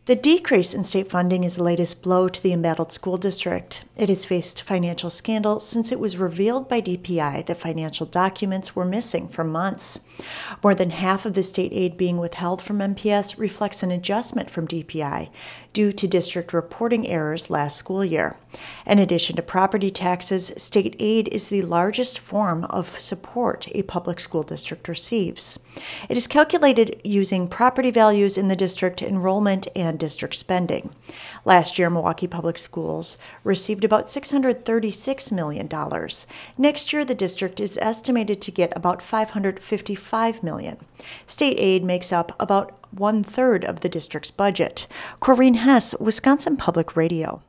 The decrease in state funding is the latest blow to the embattled school district. It has faced financial scandal since it was revealed by DPI that financial documents were missing for months. More than half of the state aid being withheld from MPS reflects an adjustment from DPI due to district reporting errors last school year. In addition to property taxes, state aid is the largest form of support a public school district receives. It is calculated using property values in the district, enrollment, and district spending. Last year, Milwaukee Public Schools received about $636 million. Next year, the district is estimated to get about $555 million. State aid makes up about 1/3 of the district's budget. Corrine Hess, Wisconsin Public Radio.